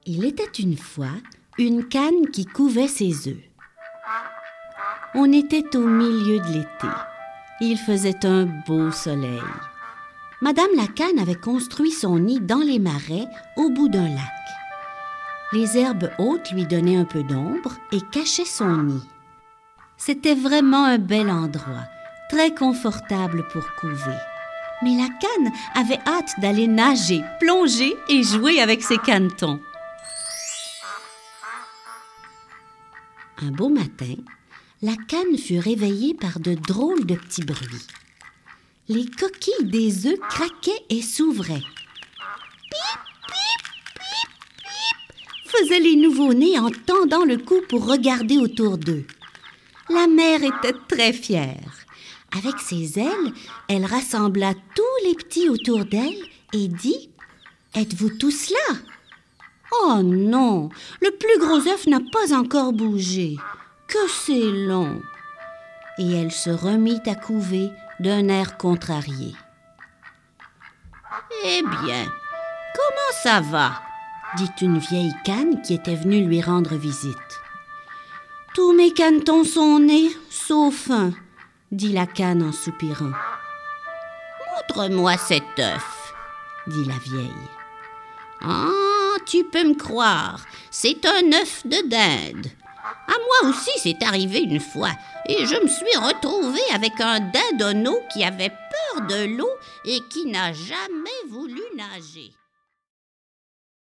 Il était une fois une canne qui couvait ses œufs. On était au milieu de l'été. Il faisait un beau soleil. Madame la canne avait construit son nid dans les marais au bout d'un lac. Les herbes hautes lui donnaient un peu d'ombre et cachaient son nid. C'était vraiment un bel endroit, très confortable pour couver. Mais la canne avait hâte d'aller nager, plonger et jouer avec ses canetons. Un beau matin, la canne fut réveillée par de drôles de petits bruits. Les coquilles des œufs craquaient et s'ouvraient. Pip, pip, pip, pip, faisaient les nouveau-nés en tendant le cou pour regarder autour d'eux. La mère était très fière. Avec ses ailes, elle rassembla tous les petits autour d'elle et dit « Êtes-vous tous là? » Oh non, le plus gros œuf n'a pas encore bougé. Que c'est long! Et elle se remit à couver d'un air contrarié. « Eh bien, comment ça va? » dit une vieille canne qui était venue lui rendre visite. « Tous mes canetons sont nés, sauf un, » dit la canne en soupirant. « Montre-moi cet œuf, » dit la vieille. « Ah, tu peux me croire, c'est un œuf de dinde. À moi aussi, c'est arrivé une fois, et je me suis retrouvée avec un dindonneau qui avait peur de l'eau et qui n'a jamais voulu nager. »